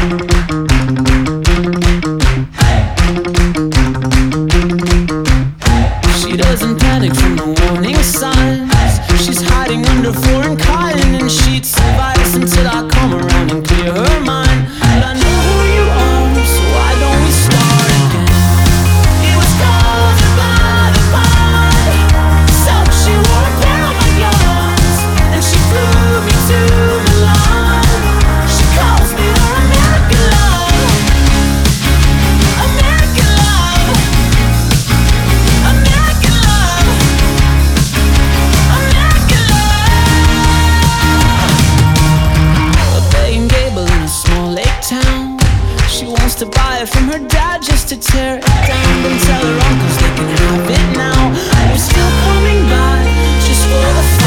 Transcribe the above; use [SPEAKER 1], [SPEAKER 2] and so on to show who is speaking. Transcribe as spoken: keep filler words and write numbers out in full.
[SPEAKER 1] She doesn't panic from the warning signs. She's hiding under foreign cotton and sheets of ice until I come around and clear her mind. But I know who you are, so why don't we start again? It was covered by the pond, so she wore a pair of my yards, and she flew me to Milan. She calls me her American love, American love, American love, American love. A begging Gable in a small lake town. She wants to buy it from her dad just to tear it down. Then tell her uncles they can have it now. We're still coming back just for the